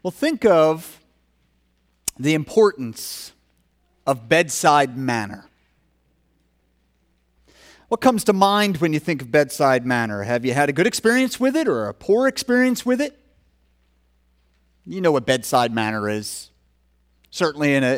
Well, think of the importance of bedside manner. What comes to mind when you think of bedside manner? Have you had a good experience with it or a poor experience with it? You know what bedside manner is. Certainly in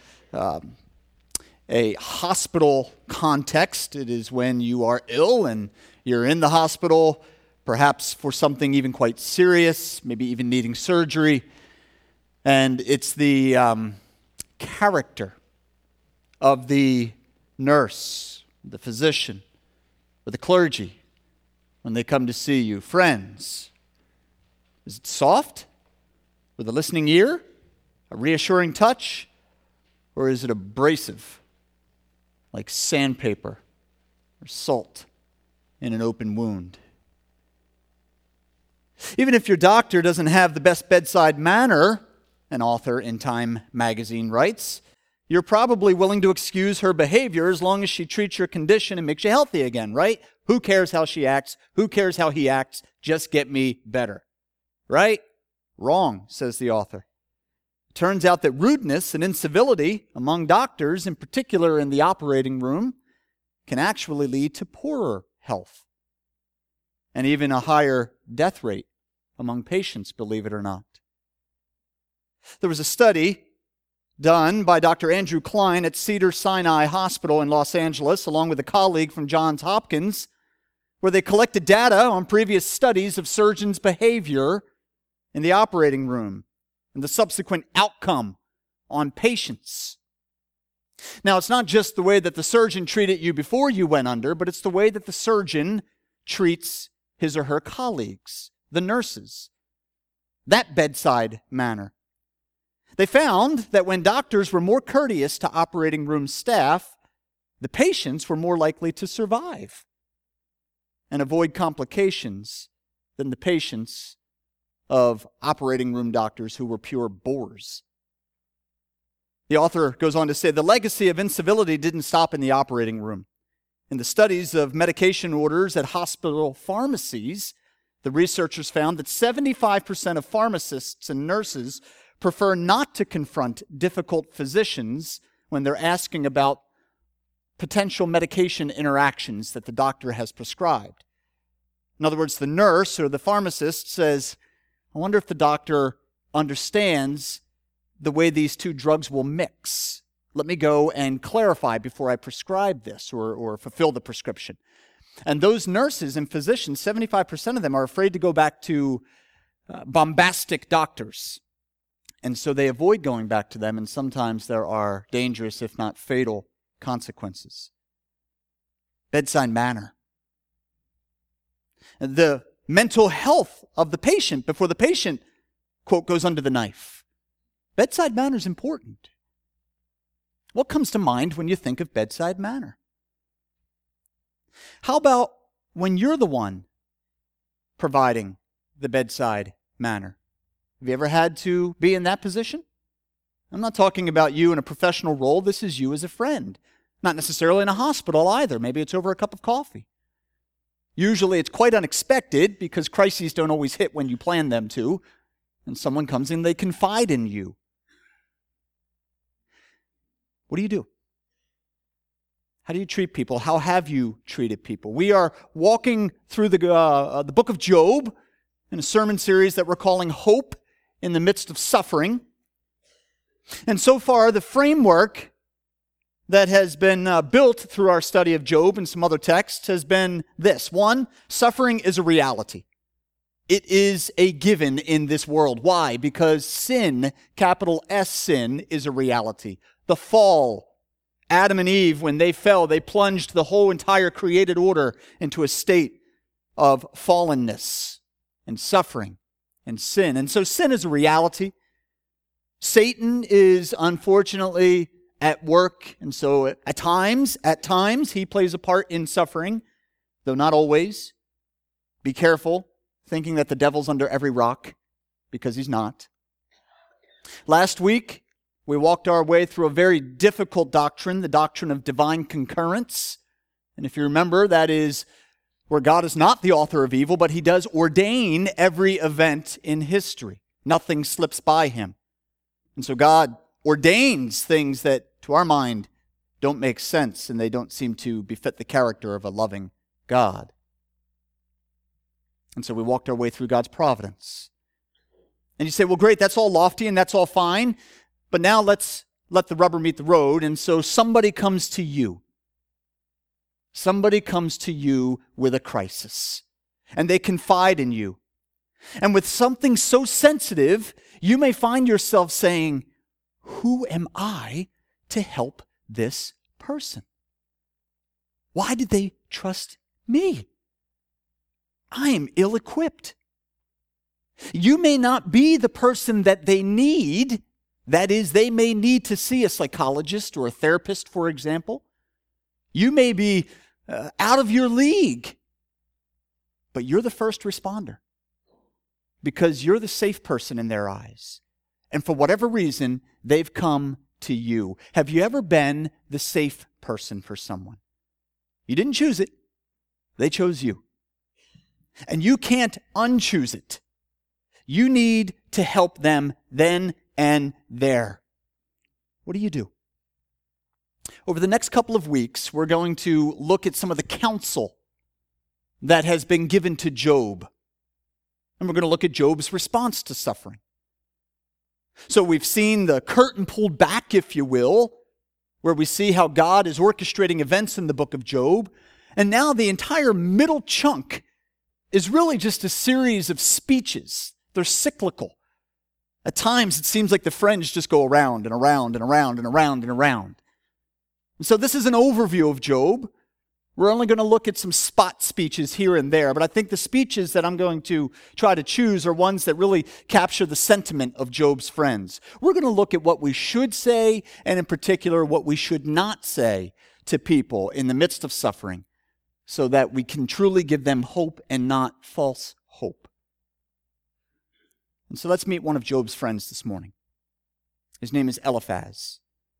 a hospital context, it is when you are ill and you're in the hospital, perhaps for something even quite serious, maybe even needing surgery. And it's the character of the nurse, the physician, or the clergy when they come to see you. Friends, is it soft, with a listening ear, a reassuring touch, or is it abrasive, like sandpaper or salt in an open wound? Even if your doctor doesn't have the best bedside manner, an author in Time magazine writes, you're probably willing to excuse her behavior as long as she treats your condition and makes you healthy again, right? Who cares how she acts? Who cares how he acts? Just get me better, right? Wrong, says the author. It turns out that rudeness and incivility among doctors, in particular in the operating room, can actually lead to poorer health and even a higher death rate among patients, believe it or not. There was a study done by Dr. Andrew Klein at Cedars-Sinai Hospital in Los Angeles, along with a colleague from Johns Hopkins, where they collected data on previous studies of surgeons' behavior in the operating room and the subsequent outcome on patients. Now, it's not just the way that the surgeon treated you before you went under, but it's the way that the surgeon treats his or her colleagues, the nurses. That bedside manner. They found that when doctors were more courteous to operating room staff, the patients were more likely to survive and avoid complications than the patients of operating room doctors who were pure bores. The author goes on to say, the legacy of incivility didn't stop in the operating room. In the studies of medication orders at hospital pharmacies, the researchers found that 75% of pharmacists and nurses prefer not to confront difficult physicians when they're asking about potential medication interactions that the doctor has prescribed. In other words, the nurse or the pharmacist says, I wonder if the doctor understands the way these two drugs will mix. Let me go and clarify before I prescribe this or fulfill the prescription. And those nurses and physicians, 75% of them are afraid to go back to bombastic doctors. And so they avoid going back to them, and sometimes there are dangerous, if not fatal, consequences. Bedside manner. The mental health of the patient before the patient, quote, goes under the knife. Bedside manner is important. What comes to mind when you think of bedside manner? How about when you're the one providing the bedside manner? Have you ever had to be in that position? I'm not talking about you in a professional role. This is you as a friend. Not necessarily in a hospital either. Maybe it's over a cup of coffee. Usually it's quite unexpected because crises don't always hit when you plan them to. And someone comes in, they confide in you. What do you do? How do you treat people? How have you treated people? We are walking through the book of Job in a sermon series that we're calling Hope in the Midst of Suffering. And so far, the framework that has been built through our study of Job and some other texts has been this. One, suffering is a reality. It is a given in this world. Why? Because sin, capital S sin, is a reality. The fall, Adam and Eve, when they fell, they plunged the whole entire created order into a state of fallenness and suffering and sin. And so sin is a reality. Satan is unfortunately at work, and so at times, he plays a part in suffering, though not always. Be careful thinking that the devil's under every rock, because he's not. Last week, we walked our way through a very difficult doctrine, the doctrine of divine concurrence. And if you remember, that is where God is not the author of evil, but he does ordain every event in history. Nothing slips by him. And so God ordains things that, to our mind, don't make sense, and they don't seem to befit the character of a loving God. And so we walked our way through God's providence. And you say, well, great, that's all lofty and that's all fine, but now let's let the rubber meet the road. And so somebody comes to you. Somebody comes to you with a crisis, and they confide in you. And with something so sensitive, you may find yourself saying, who am I to help this person? Why did they trust me? I am ill-equipped. You may not be the person that they need. That is, they may need to see a psychologist or a therapist, for example. You may be out of your league, but you're the first responder because you're the safe person in their eyes. And for whatever reason, they've come to you. Have you ever been the safe person for someone? You didn't choose it. They chose you. And you can't unchoose it. You need to help them then and there. What do? Over the next couple of weeks, we're going to look at some of the counsel that has been given to Job. And we're going to look at Job's response to suffering. So we've seen the curtain pulled back, if you will, where we see how God is orchestrating events in the book of Job. And now the entire middle chunk is really just a series of speeches. They're cyclical. At times, it seems like the fringe just go around and around and around and around and around. And so this is an overview of Job. We're only going to look at some spot speeches here and there, but I think the speeches that I'm going to try to choose are ones that really capture the sentiment of Job's friends. We're going to look at what we should say, and in particular, what we should not say to people in the midst of suffering, so that we can truly give them hope and not false hope. And so let's meet one of Job's friends this morning. His name is Eliphaz.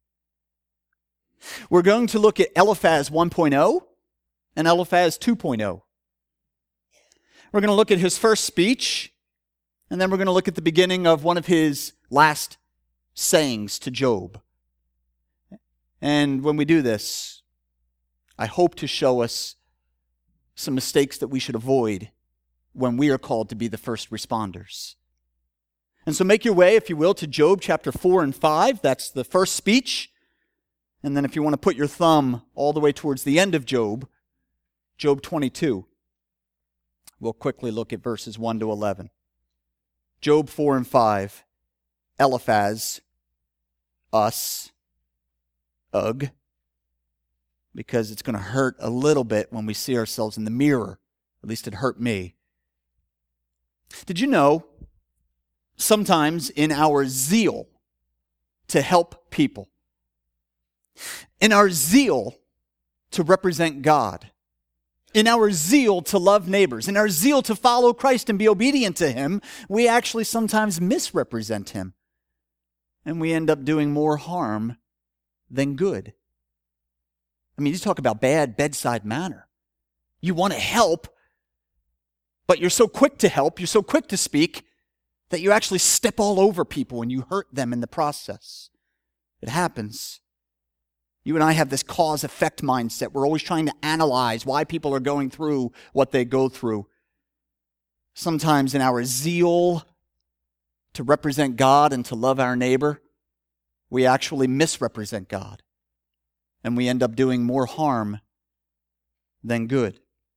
We're going to look at Eliphaz 1.0 and Eliphaz 2.0. We're going to look at his first speech, and then we're going to look at the beginning of one of his last sayings to Job. And when we do this, I hope to show us some mistakes that we should avoid when we are called to be the first responders. And so make your way, if you will, to Job chapter 4 and 5. That's the first speech. And then if you want to put your thumb all the way towards the end of Job 22, we'll quickly look at verses 1 to 11. Job 4 and 5, Eliphaz, us, ugh, because it's going to hurt a little bit when we see ourselves in the mirror. At least it hurt me. Did you know, sometimes in our zeal to help people, in our zeal to represent God, in our zeal to love neighbors, in our zeal to follow Christ and be obedient to Him, we actually sometimes misrepresent Him. And we end up doing more harm than good. I mean, you talk about bad bedside manner. You want to help, but you're so quick to help, you're so quick to speak, that you actually step all over people and you hurt them in the process. It happens. You and I have this cause-effect mindset. We're always trying to analyze why people are going through what they go through. Sometimes in our zeal to represent God and to love our neighbor, we actually misrepresent God. And we end up doing more harm than good.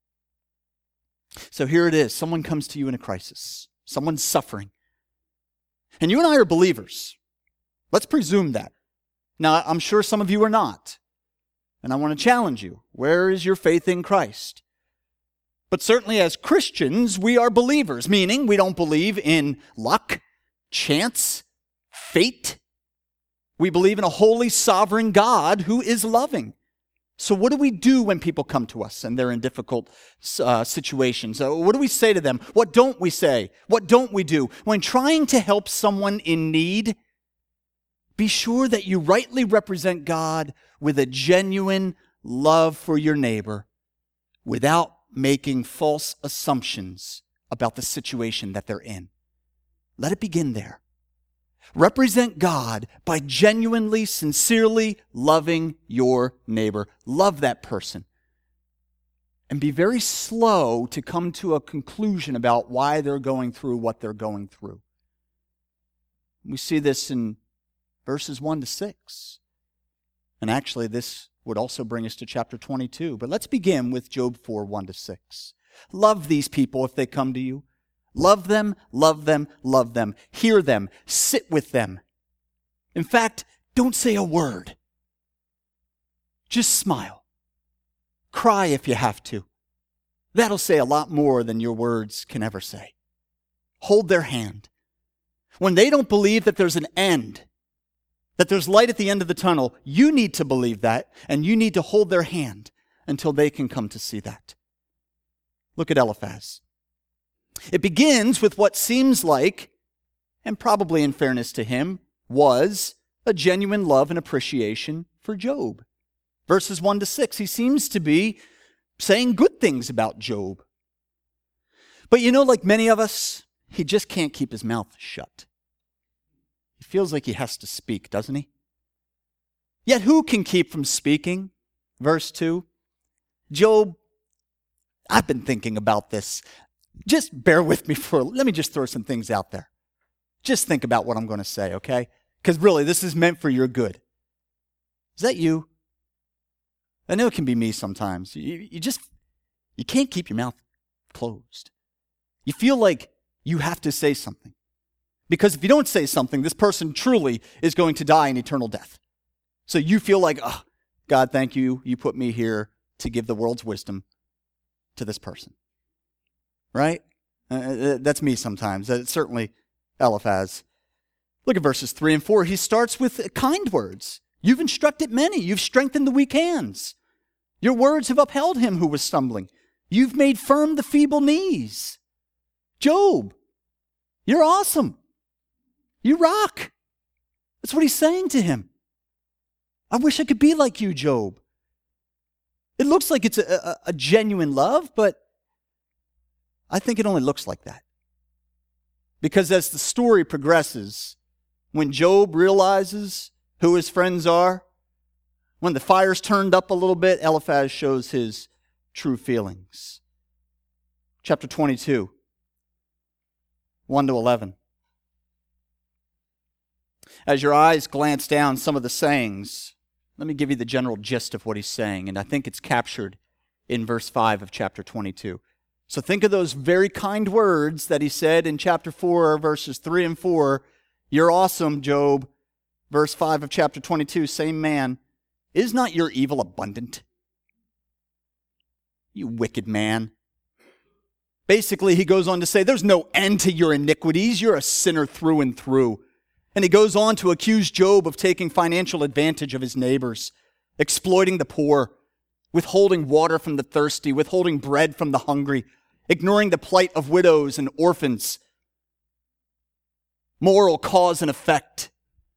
So here it is. Someone comes to you in a crisis. Someone's suffering. And you and I are believers. Let's presume that. Now, I'm sure some of you are not. And I want to challenge you. Where is your faith in Christ? But certainly as Christians, we are believers, meaning we don't believe in luck, chance, fate. We believe in a holy, sovereign God who is loving. So what do we do when people come to us and they're in difficult situations? What do we say to them? What don't we say? What don't we do? When trying to help someone in need, be sure that you rightly represent God with a genuine love for your neighbor without making false assumptions about the situation that they're in. Let it begin there. Represent God by genuinely, sincerely loving your neighbor. Love that person. And be very slow to come to a conclusion about why they're going through what they're going through. We see this in verses 1 to 6. And actually, this would also bring us to chapter 22. But let's begin with Job 4, 1 to 6. Love these people if they come to you. Love them, love them, love them. Hear them, sit with them. In fact, don't say a word. Just smile. Cry if you have to. That'll say a lot more than your words can ever say. Hold their hand. When they don't believe that there's an end, that there's light at the end of the tunnel, you need to believe that, and you need to hold their hand until they can come to see that. Look at Eliphaz. It begins with what seems like, and probably in fairness to him, was a genuine love and appreciation for Job. Verses 1 to 6, he seems to be saying good things about Job. But like many of us, he just can't keep his mouth shut. He feels like he has to speak, doesn't he? Yet who can keep from speaking? Verse 2, Job, I've been thinking about this. Just bear with me let me just throw some things out there. Just think about what I'm going to say, okay? Because really, this is meant for your good. Is that you? I know it can be me sometimes. You can't keep your mouth closed. You feel like you have to say something. Because if you don't say something, this person truly is going to die in eternal death. So you feel like, oh, God, thank you. You put me here to give the world's wisdom to this person. Right? That's me sometimes. That's certainly Eliphaz. Look at verses 3 and 4. He starts with kind words. You've instructed many. You've strengthened the weak hands. Your words have upheld him who was stumbling. You've made firm the feeble knees. Job, you're awesome. You rock. That's what he's saying to him. I wish I could be like you, Job. It looks like it's a genuine love, but I think it only looks like that. Because as the story progresses, when Job realizes who his friends are, when the fire's turned up a little bit, Eliphaz shows his true feelings. Chapter 22, 1 to 11. As your eyes glance down some of the sayings, let me give you the general gist of what he's saying, and I think it's captured in verse 5 of chapter 22. So think of those very kind words that he said in chapter 4, verses 3 and 4. You're awesome, Job. Verse 5 of chapter 22, same man. Is not your evil abundant? You wicked man. Basically, he goes on to say, there's no end to your iniquities. You're a sinner through and through. And he goes on to accuse Job of taking financial advantage of his neighbors, exploiting the poor, withholding water from the thirsty, withholding bread from the hungry, ignoring the plight of widows and orphans. Moral cause and effect.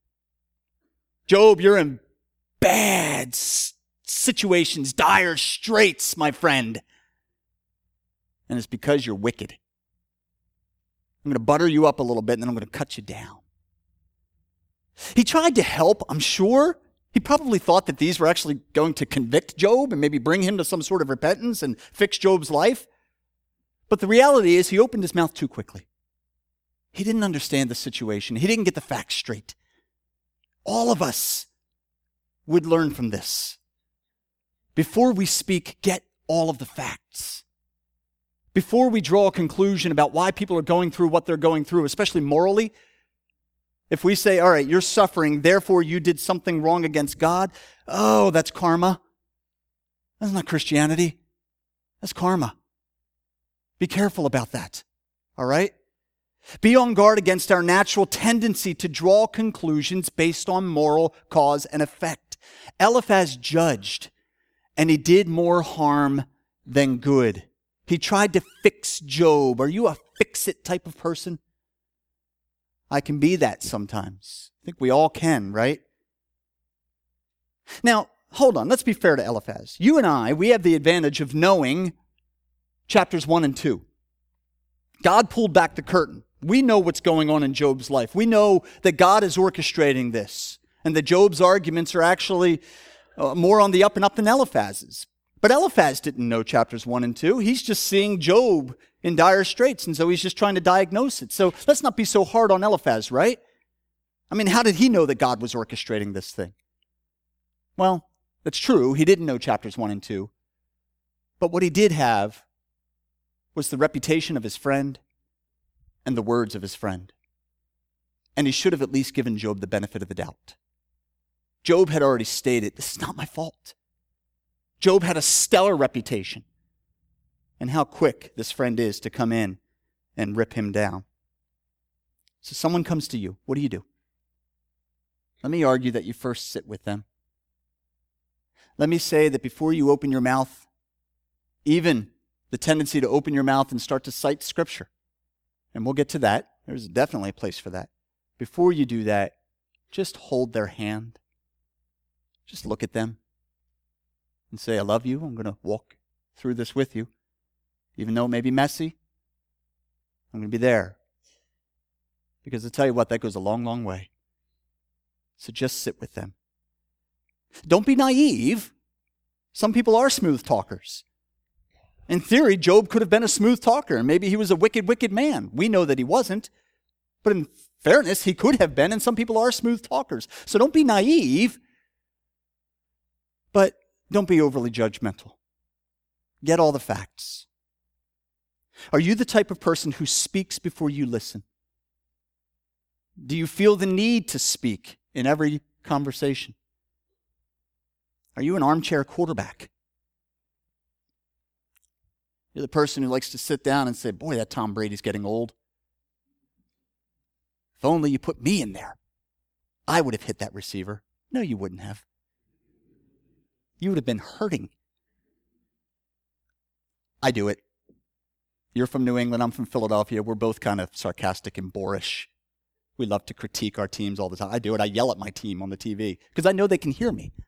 Job, you're in bad situations, dire straits, my friend. And it's because you're wicked. I'm going to butter you up a little bit, and then I'm going to cut you down. He tried to help, I'm sure. He probably thought that these were actually going to convict Job and maybe bring him to some sort of repentance and fix Job's life. But the reality is he opened his mouth too quickly. He didn't understand the situation. He didn't get the facts straight. All of us would learn from this. Before we speak, get all of the facts. Before we draw a conclusion about why people are going through what they're going through, especially morally, if we say, all right, you're suffering, therefore you did something wrong against God, oh, that's karma. That's not Christianity. That's karma. Be careful about that, all right? Be on guard against our natural tendency to draw conclusions based on moral cause and effect. Eliphaz judged, and he did more harm than good. He tried to fix Job. Are you a fix-it type of person? I can be that sometimes. I think we all can, right? Now, hold on. Let's be fair to Eliphaz. You and I, we have the advantage of knowing chapters 1 and 2. God pulled back the curtain We know what's going on in Job's life. We know that God is orchestrating this, and that Job's arguments are actually more on the up and up than Eliphaz's. But Eliphaz didn't know chapters 1 and 2. He's just seeing Job in dire straits, and so he's just trying to diagnose it. So let's not be so hard on Eliphaz, right? I mean, how did he know that God was orchestrating this thing? Well, that's true. He didn't know chapters 1 and 2. But what he did have was the reputation of his friend and the words of his friend. And he should have at least given Job the benefit of the doubt. Job had already stated, this is not my fault. Job had a stellar reputation. And how quick this friend is to come in and rip him down. So someone comes to you. What do? Let me argue that you first sit with them. Let me say that before you open your mouth, even the tendency to open your mouth and start to cite Scripture, and we'll get to that. There's definitely a place for that. Before you do that, just hold their hand. Just look at them and say, I love you. I'm going to walk through this with you. Even though it may be messy, I'm going to be there. Because I'll tell you what, that goes a long, long way. So just sit with them. Don't be naive. Some people are smooth talkers. In theory, Job could have been a smooth talker, and maybe he was a wicked, wicked man. We know that he wasn't. But in fairness, he could have been, and some people are smooth talkers. So don't be naive, but don't be overly judgmental. Get all the facts. Are you the type of person who speaks before you listen? Do you feel the need to speak in every conversation? Are you an armchair quarterback? You're the person who likes to sit down and say, boy, that Tom Brady's getting old. If only you put me in there, I would have hit that receiver. No, you wouldn't have. You would have been hurting. I do it. You're from New England, I'm from Philadelphia. We're both kind of sarcastic and boorish. We love to critique our teams all the time. I do it. I yell at my team on the TV because I know they can hear me.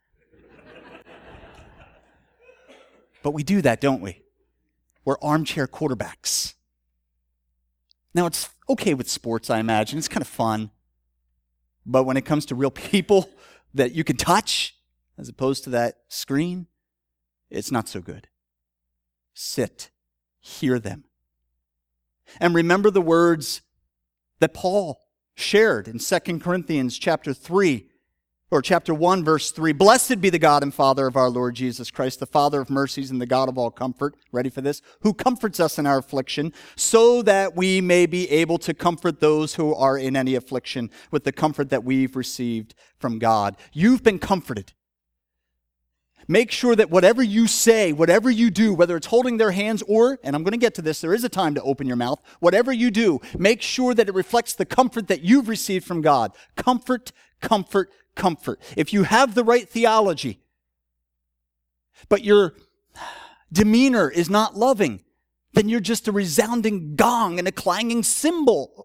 But we do that, don't we? We're armchair quarterbacks. Now, it's okay with sports, I imagine. It's kind of fun. But when it comes to real people that you can touch, as opposed to that screen, it's not so good. Sit. Hear them. And remember the words that Paul shared in 2 Corinthians chapter 3, or chapter 1, verse 3. Blessed be the God and Father of our Lord Jesus Christ, the Father of mercies and the God of all comfort. Ready for this? Who comforts us in our affliction, so that we may be able to comfort those who are in any affliction with the comfort that we've received from God. You've been comforted. Make sure that whatever you say, whatever you do, whether it's holding their hands or, and I'm going to get to this, there is a time to open your mouth. Whatever you do, make sure that it reflects the comfort that you've received from God. Comfort, comfort, comfort. If you have the right theology, but your demeanor is not loving, then you're just a resounding gong and a clanging cymbal.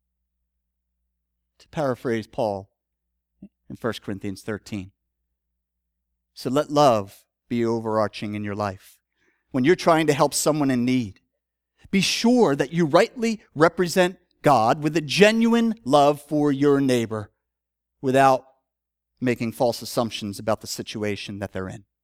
To paraphrase Paul in 1 Corinthians 13. So let love be overarching in your life. When you're trying to help someone in need, be sure that you rightly represent God with a genuine love for your neighbor without making false assumptions about the situation that they're in.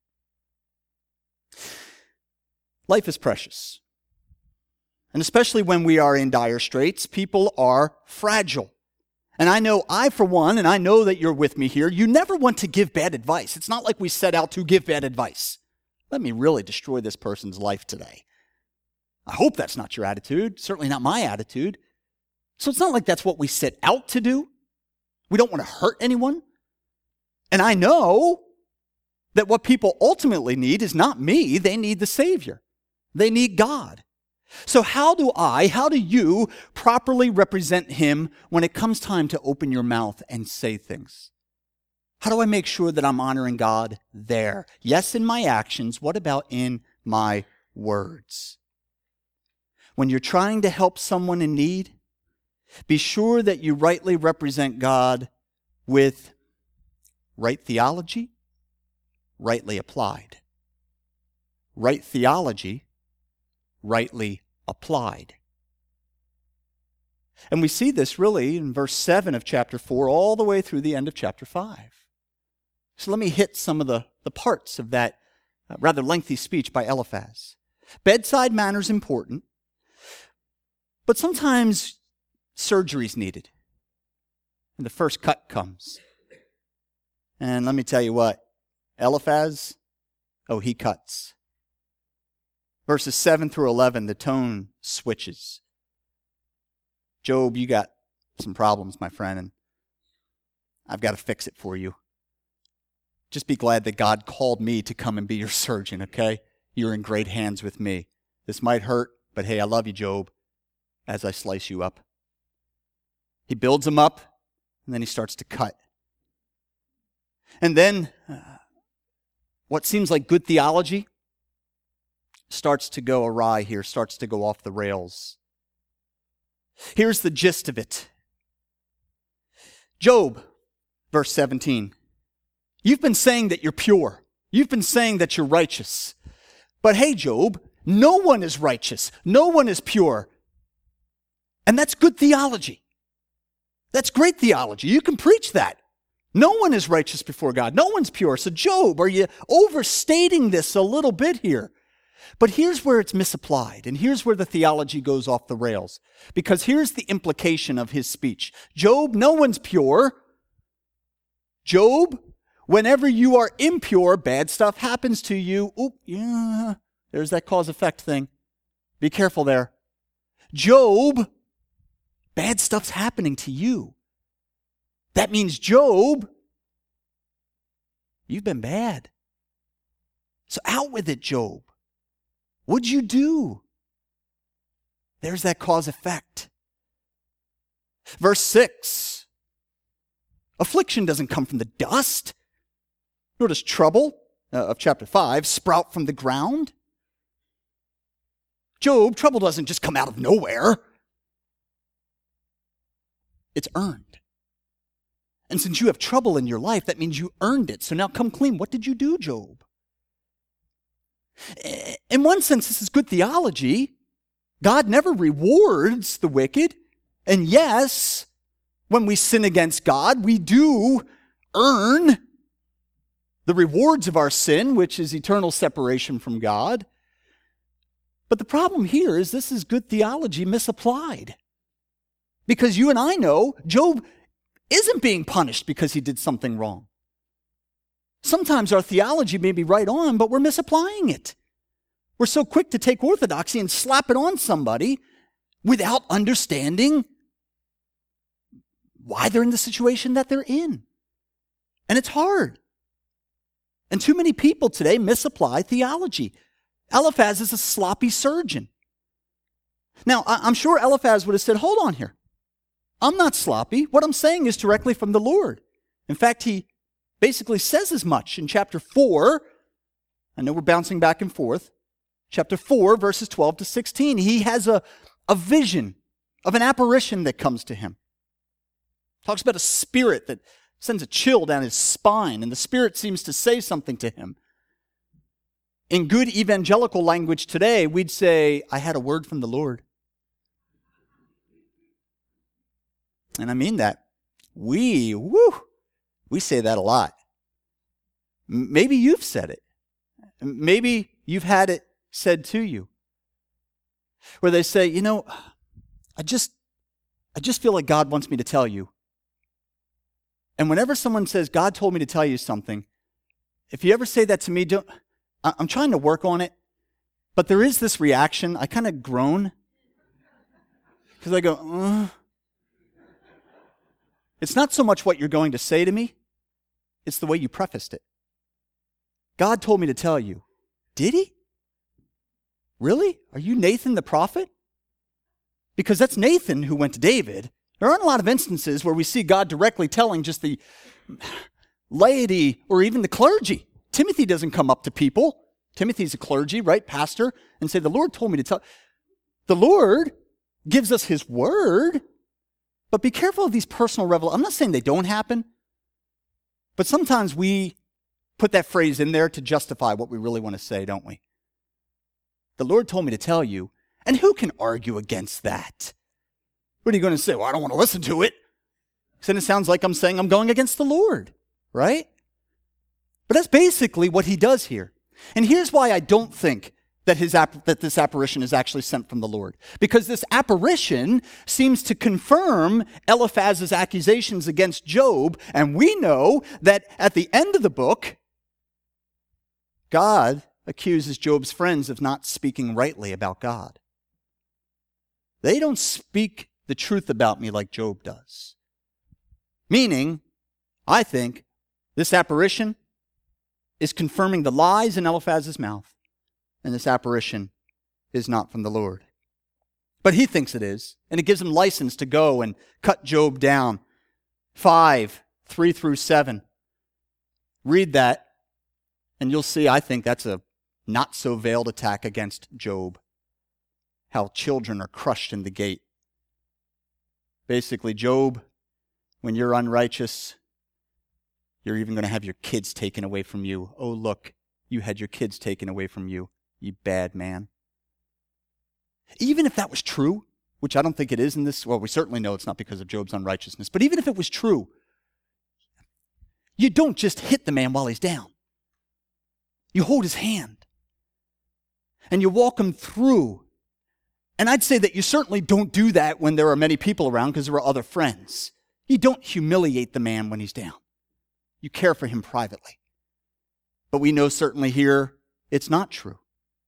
Life is precious. And especially when we are in dire straits, people are fragile. And I know I, for one, and I know that you're with me here, you never want to give bad advice. It's not like we set out to give bad advice. Let me really destroy this person's life today. I hope that's not your attitude. Certainly not my attitude. So it's not like that's what we set out to do. We don't want to hurt anyone. And I know that what people ultimately need is not me. They need the Savior. They need God. So how do you properly represent Him when it comes time to open your mouth and say things? How do I make sure that I'm honoring God there? Yes, in my actions. What about in my words? When you're trying to help someone in need, be sure that you rightly represent God with right theology, rightly applied. Right theology, rightly applied. And we see this really in verse 7 of chapter 4 all the way through the end of chapter 5. So let me hit some of the parts of that rather lengthy speech by Eliphaz. Bedside manner's important, but sometimes surgery's needed. And the first cut comes. And let me tell you what, Eliphaz, he cuts. Verses 7 through 11, the tone switches. Job, you got some problems, my friend, and I've got to fix it for you. Just be glad that God called me to come and be your surgeon, okay? You're in great hands with me. This might hurt, but hey, I love you, Job, as I slice you up. He builds him up, and then he starts to cut. And then what seems like good theology starts to go awry here, starts to go off the rails. Here's the gist of it. Job, verse 17. You've been saying that you're pure. You've been saying that you're righteous. But hey, Job, no one is righteous. No one is pure. And that's good theology. That's great theology. You can preach that. No one is righteous before God. No one's pure. So Job, are you overstating this a little bit here? But here's where it's misapplied, and here's where the theology goes off the rails. Because here's the implication of his speech. Job, no one's pure. Job, whenever you are impure, bad stuff happens to you. Oop, yeah, there's that cause-effect thing. Be careful there. Job, bad stuff's happening to you. That means, Job, you've been bad. So out with it, Job. What'd you do? There's that cause-effect. Verse 6. Affliction doesn't come from the dust, nor does trouble, of chapter 5, sprout from the ground. Job, trouble doesn't just come out of nowhere. It's earned. And since you have trouble in your life, that means you earned it. So now come clean. What did you do, Job? In one sense, this is good theology. God never rewards the wicked. And yes, when we sin against God, we do earn the rewards of our sin, which is eternal separation from God. But the problem here is this is good theology misapplied. Because you and I know Job isn't being punished because he did something wrong. Sometimes our theology may be right on, but we're misapplying it. We're so quick to take orthodoxy and slap it on somebody without understanding why they're in the situation that they're in. And it's hard. And too many people today misapply theology. Eliphaz is a sloppy surgeon. Now, I'm sure Eliphaz would have said, hold on here. I'm not sloppy. What I'm saying is directly from the Lord. In fact, he basically says as much in chapter 4. I know we're bouncing back and forth. Chapter 4, verses 12 to 16. He has a vision of an apparition that comes to him. Talks about a spirit that sends a chill down his spine, and the spirit seems to say something to him. In good evangelical language today, we'd say, I had a word from the Lord. And I mean that. We say that a lot. Maybe you've said it. Maybe you've had it said to you. Where they say, I just feel like God wants me to tell you. And whenever someone says, God told me to tell you something, if you ever say that to me, I'm trying to work on it, but there is this reaction. I kind of groan. Because I go, It's not so much what you're going to say to me, it's the way you prefaced it. God told me to tell you. Did he? Really? Are you Nathan the prophet? Because that's Nathan who went to David. There aren't a lot of instances where we see God directly telling just the laity or even the clergy. Timothy doesn't come up to people. Timothy's a clergy, right? Pastor, and say, the Lord told me to tell. The Lord gives us his word, but be careful of these personal revelations. I'm not saying they don't happen, but sometimes we put that phrase in there to justify what we really want to say, don't we? The Lord told me to tell you, and who can argue against that? What are you going to say? Well, I don't want to listen to it. Then it sounds like I'm saying I'm going against the Lord, right? But that's basically what he does here. And here's why I don't think that this apparition is actually sent from the Lord. Because this apparition seems to confirm Eliphaz's accusations against Job, and we know that at the end of the book, God accuses Job's friends of not speaking rightly about God. They don't speak the truth about me like Job does. Meaning, I think this apparition is confirming the lies in Eliphaz's mouth, and this apparition is not from the Lord. But he thinks it is, and it gives him license to go and cut Job down. 5, 3 through 7. Read that, and you'll see, I think that's a not-so-veiled attack against Job. How children are crushed in the gate. Basically, Job, when you're unrighteous, you're even going to have your kids taken away from you. Oh, look, you had your kids taken away from you, you bad man. Even if that was true, which I don't think it is in this, well, we certainly know it's not because of Job's unrighteousness, but even if it was true, you don't just hit the man while he's down. You hold his hand, and you walk him through. And I'd say that you certainly don't do that when there are many people around because there are other friends. You don't humiliate the man when he's down. You care for him privately. But we know certainly here it's not true.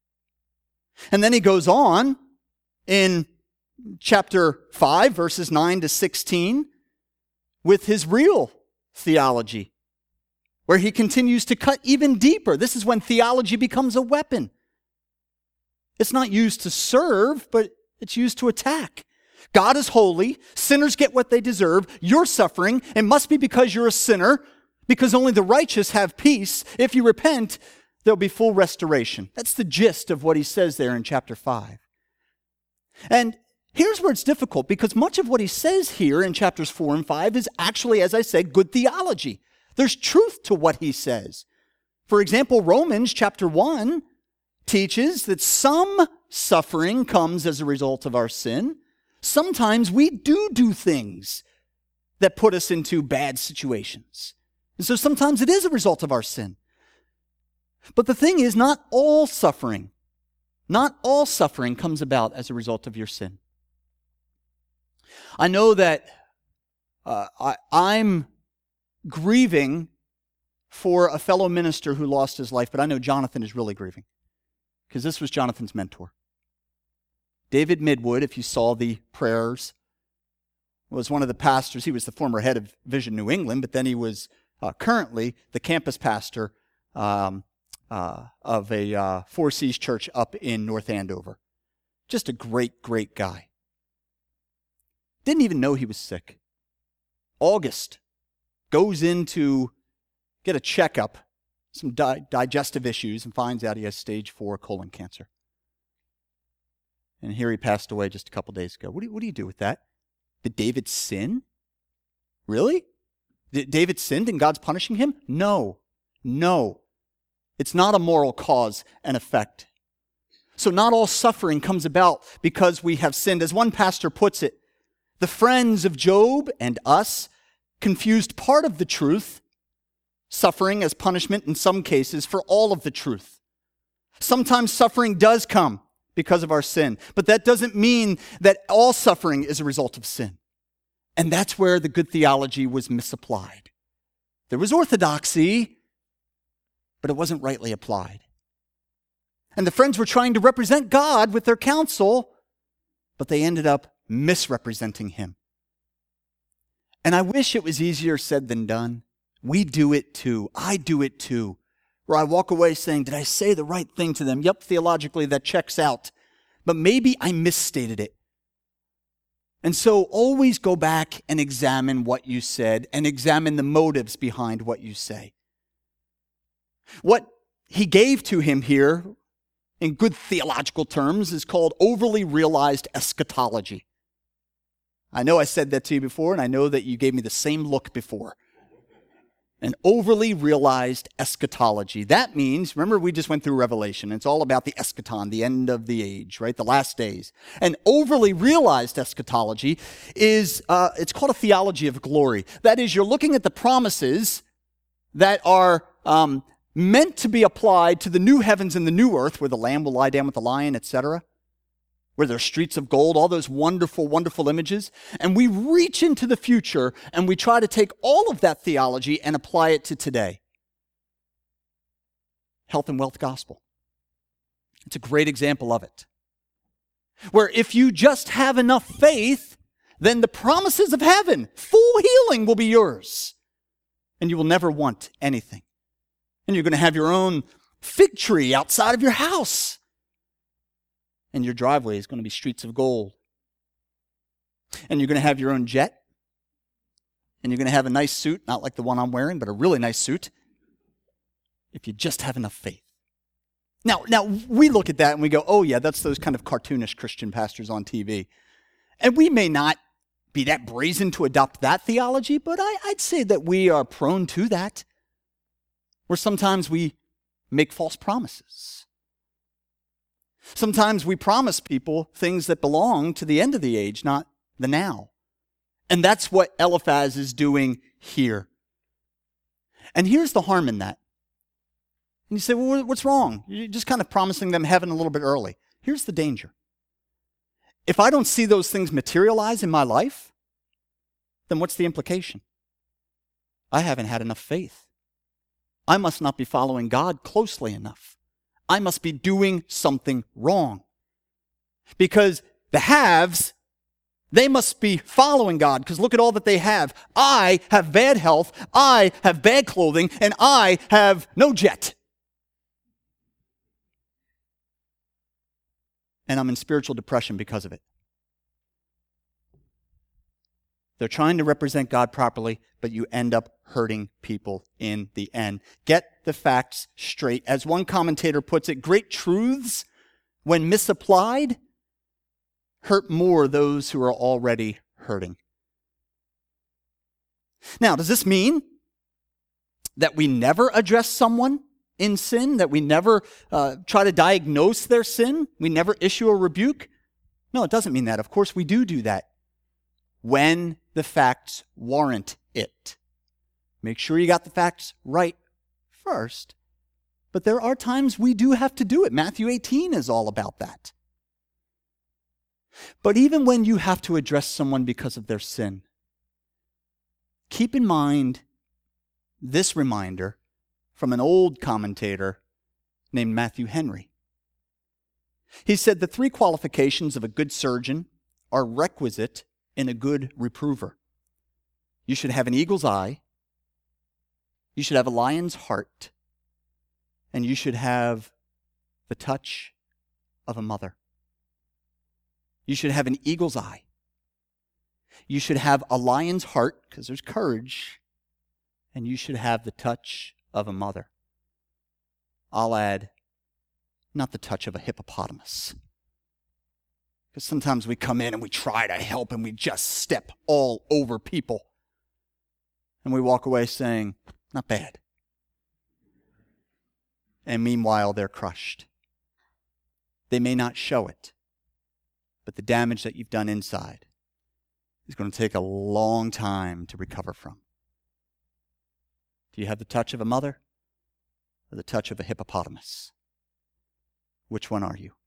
And then he goes on in chapter 5, verses 9 to 16, with his real theology, where he continues to cut even deeper. This is when theology becomes a weapon. It's not used to serve, but it's used to attack. God is holy. Sinners get what they deserve. You're suffering. It must be because you're a sinner, because only the righteous have peace. If you repent, there'll be full restoration. That's the gist of what he says there in chapter 5. And here's where it's difficult, because much of what he says here in chapters 4 and 5 is actually, as I said, good theology. There's truth to what he says. For example, Romans chapter 1 teaches that some suffering comes as a result of our sin. Sometimes we do things that put us into bad situations. And so sometimes it is a result of our sin. But the thing is, not all suffering comes about as a result of your sin. I know that I'm grieving for a fellow minister who lost his life, but I know Jonathan is really grieving, because this was Jonathan's mentor. David Midwood, if you saw the prayers, was one of the pastors. He was the former head of Vision New England, but then he was currently the campus pastor of a Four Seas church up in North Andover. Just a great, great guy. Didn't even know he was sick. August, goes in to get a checkup, some digestive issues, and finds out he has stage 4 colon cancer. And here he passed away just a couple days ago. What do you do with that? Did David sin? Really? Did David sinned and God's punishing him? No. It's not a moral cause and effect. So not all suffering comes about because we have sinned. As one pastor puts it, the friends of Job and us confused part of the truth, suffering as punishment in some cases, for all of the truth. Sometimes suffering does come because of our sin, but that doesn't mean that all suffering is a result of sin. And that's where the good theology was misapplied. There was orthodoxy, but it wasn't rightly applied. And the friends were trying to represent God with their counsel, but they ended up misrepresenting him. And I wish it was easier said than done. We do it too. I do it too. Where I walk away saying, did I say the right thing to them? Yep, theologically that checks out. But maybe I misstated it. And so always go back and examine what you said and examine the motives behind what you say. What he gave to him here, in good theological terms, is called overly realized eschatology. I know I said that to you before, and I know that you gave me the same look before. An overly realized eschatology. That means, remember we just went through Revelation. It's all about the eschaton, the end of the age, right? The last days. An overly realized eschatology is, it's called a theology of glory. That is, you're looking at the promises that are meant to be applied to the new heavens and the new earth, where the lamb will lie down with the lion, etc., where there are streets of gold, all those wonderful, wonderful images. And we reach into the future and we try to take all of that theology and apply it to today. Health and wealth gospel. It's a great example of it. Where if you just have enough faith, then the promises of heaven, full healing will be yours. And you will never want anything. And you're going to have your own fig tree outside of your house. And your driveway is going to be streets of gold. And you're going to have your own jet. And you're going to have a nice suit, not like the one I'm wearing, but a really nice suit, if you just have enough faith. Now we look at that and we go, oh yeah, that's those kind of cartoonish Christian pastors on TV. And we may not be that brazen to adopt that theology, but I'd say that we are prone to that, where sometimes we make false promises. Sometimes we promise people things that belong to the end of the age, not the now. And that's what Eliphaz is doing here. And here's the harm in that. And you say, well, what's wrong? You're just kind of promising them heaven a little bit early. Here's the danger. If I don't see those things materialize in my life, then what's the implication? I haven't had enough faith. I must not be following God closely enough. I must be doing something wrong. Because the haves, they must be following God, because look at all that they have. I have bad health, I have bad clothing, and I have no jet. And I'm in spiritual depression because of it. They're trying to represent God properly, but you end up hurting people in the end. Get the facts straight. As one commentator puts it, great truths, when misapplied, hurt more those who are already hurting. Now, does this mean that we never address someone in sin, that we never try to diagnose their sin, we never issue a rebuke? No, it doesn't mean that. Of course, we do that when the facts warrant it. Make sure you got the facts right first. But there are times we do have to do it. Matthew 18 is all about that. But even when you have to address someone because of their sin, keep in mind this reminder from an old commentator named Matthew Henry. He said the 3 qualifications of a good surgeon are requisite in a good reprover. You should have an eagle's eye, you should have a lion's heart, and you should have the touch of a mother. You should have an eagle's eye. You should have a lion's heart, because there's courage, and you should have the touch of a mother. I'll add, not the touch of a hippopotamus. Because sometimes we come in and we try to help and we just step all over people. And we walk away saying, not bad. And meanwhile, they're crushed. They may not show it, but the damage that you've done inside is going to take a long time to recover from. Do you have the touch of a mother or the touch of a hippopotamus? Which one are you?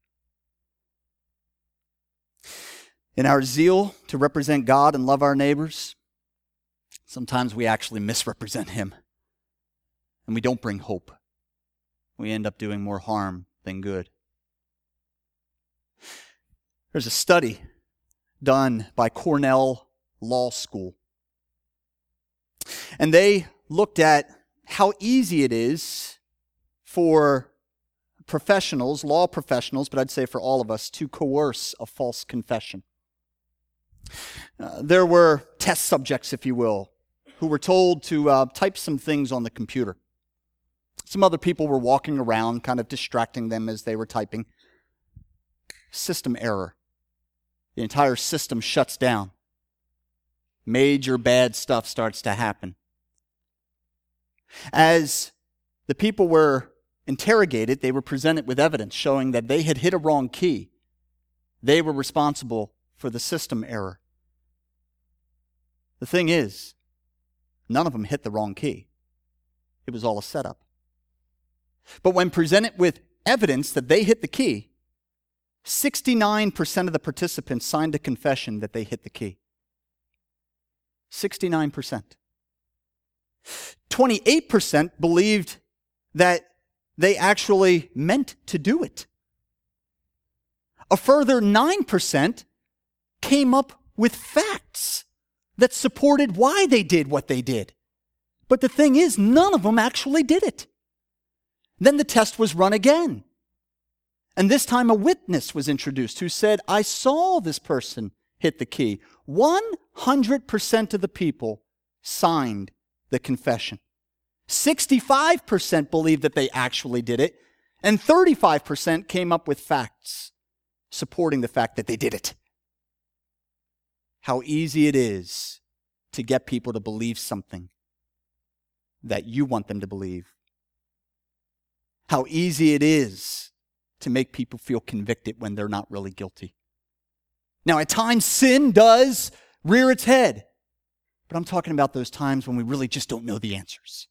In our zeal to represent God and love our neighbors, sometimes we actually misrepresent Him. And we don't bring hope. We end up doing more harm than good. There's a study done by Cornell Law School. And they looked at how easy it is for professionals, law professionals, but I'd say for all of us, to coerce a false confession. There were test subjects, if you will, who were told to type some things on the computer. Some other people were walking around, kind of distracting them as they were typing. System error. The entire system shuts down. Major bad stuff starts to happen. As the people were interrogated, they were presented with evidence showing that they had hit a wrong key. They were responsible for the system error. The thing is, none of them hit the wrong key. It was all a setup. But when presented with evidence that they hit the key, 69% of the participants signed a confession that they hit the key. 69%. 28% believed that they actually meant to do it. A further 9% came up with facts that supported why they did what they did. But the thing is, none of them actually did it. Then the test was run again. And this time a witness was introduced who said, I saw this person hit the key. 100% of the people signed the confession. 65% believed that they actually did it, and 35% came up with facts supporting the fact that they did it. How easy it is to get people to believe something that you want them to believe. How easy it is to make people feel convicted when they're not really guilty. Now, at times, sin does rear its head. But I'm talking about those times when we really just don't know the answers.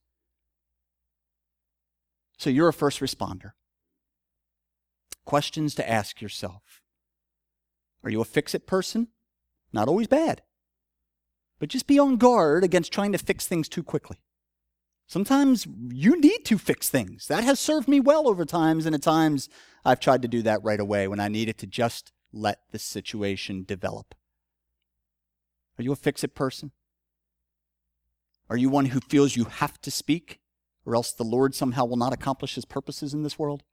So you're a first responder. Questions to ask yourself. Are you a fix-it person? Not always bad. But just be on guard against trying to fix things too quickly. Sometimes you need to fix things. That has served me well over times, and at times I've tried to do that right away when I needed to just let the situation develop. Are you a fix-it person? Are you one who feels you have to speak, or else the Lord somehow will not accomplish his purposes in this world?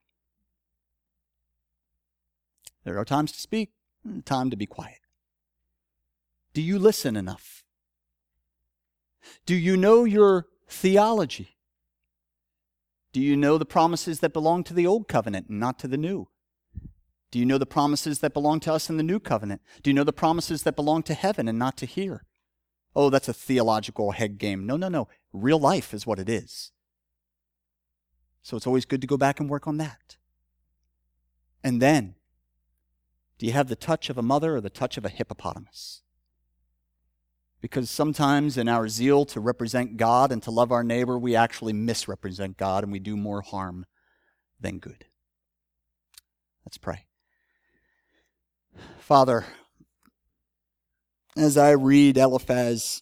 There are times to speak and time to be quiet. Do you listen enough? Do you know your theology? Do you know the promises that belong to the old covenant and not to the new? Do you know the promises that belong to us in the new covenant? Do you know the promises that belong to heaven and not to here? Oh, that's a theological head game. No. Real life is what it is. So it's always good to go back and work on that. And then, do you have the touch of a mother or the touch of a hippopotamus? Because sometimes in our zeal to represent God and to love our neighbor, we actually misrepresent God and we do more harm than good. Let's pray. Father, as I read Eliphaz,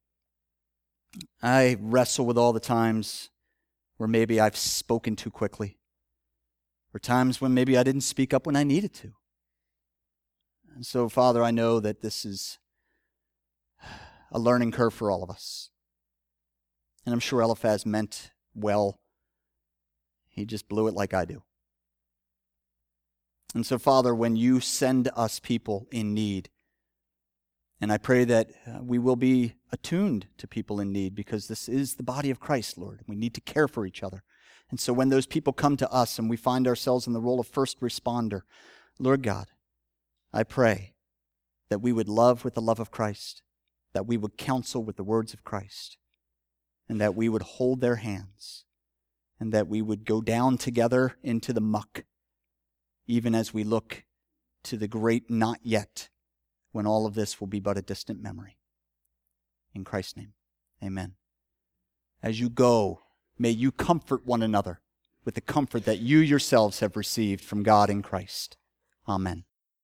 I wrestle with all the times where maybe I've spoken too quickly, or times when maybe I didn't speak up when I needed to. And so, Father, I know that this is a learning curve for all of us. And I'm sure Eliphaz meant well. He just blew it like I do. And so, Father, when you send us people in need, and I pray that we will be attuned to people in need, because this is the body of Christ, Lord. We need to care for each other. And so when those people come to us and we find ourselves in the role of first responder, Lord God, I pray that we would love with the love of Christ, that we would counsel with the words of Christ, and that we would hold their hands, and that we would go down together into the muck, even as we look to the great not yet, when all of this will be but a distant memory. In Christ's name, amen. As you go, may you comfort one another with the comfort that you yourselves have received from God in Christ. Amen.